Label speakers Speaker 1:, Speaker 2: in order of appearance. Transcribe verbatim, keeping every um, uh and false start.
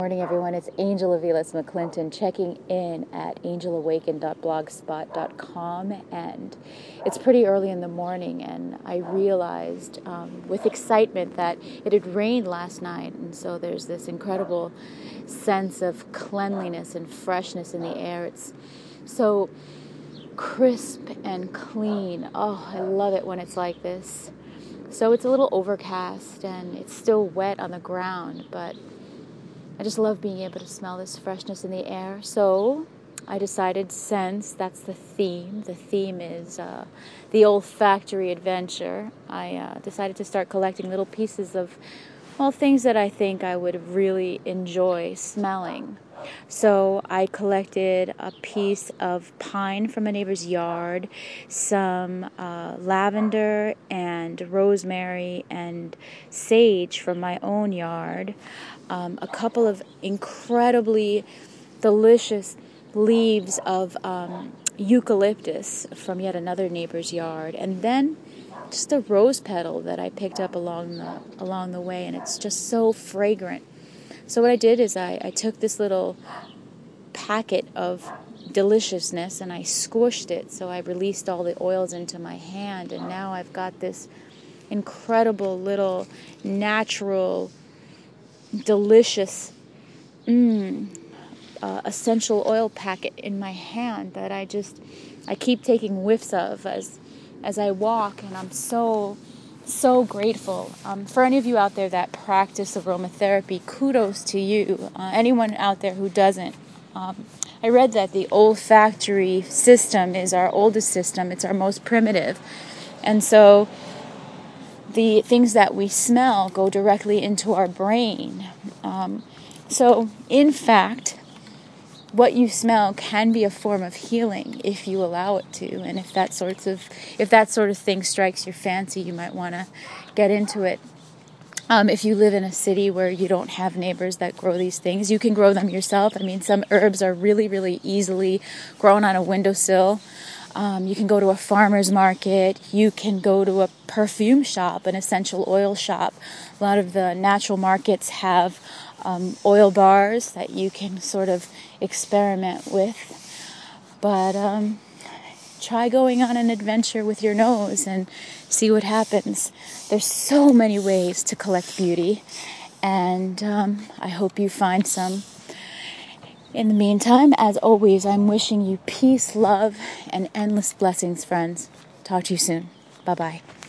Speaker 1: Morning, everyone. It's Angel Aviles McClinton checking in at angel awaken dot blogspot dot com, and it's pretty early in the morning, and I realized um, with excitement that it had rained last night, and so there's this incredible sense of cleanliness and freshness in the air. It's so crisp and clean. Oh, I love it when it's like this. So it's a little overcast, and it's still wet on the ground, but I just love being able to smell this freshness in the air. So I decided, since that's the theme, the theme is uh, the olfactory adventure, I uh, decided to start collecting little pieces of, well, things that I think I would really enjoy smelling. So I collected a piece of pine from a neighbor's yard, some uh, lavender and rosemary and sage from my own yard, um, a couple of incredibly delicious leaves of um, eucalyptus from yet another neighbor's yard, and then just a rose petal that I picked up along the along the way, and it's just so fragrant. So what I did is I, I took this little packet of deliciousness and I squished it, so I released all the oils into my hand, and now I've got this incredible little natural, delicious mm, uh, essential oil packet in my hand that I just I keep taking whiffs of as as I walk, and I'm so so grateful. Um, for any of you out there that practice aromatherapy, kudos to you. Uh, anyone out there who doesn't, um, I read that the olfactory system is our oldest system. It's our most primitive, and so the things that we smell go directly into our brain. Um, so, in fact, what you smell can be a form of healing if you allow it to, and if that sorts of if that sort of thing strikes your fancy, you might want to get into it. Um, if you live in a city where you don't have neighbors that grow these things, you can grow them yourself. I mean, some herbs are really, really easily grown on a windowsill. Um, you can go to a farmer's market. You can go to a perfume shop, an essential oil shop. A lot of the natural markets have um, oil bars that you can sort of experiment with. But um, try going on an adventure with your nose and see what happens. There's so many ways to collect beauty, and um, I hope you find some. In the meantime, as always, I'm wishing you peace, love, and endless blessings, friends. Talk to you soon. Bye-bye.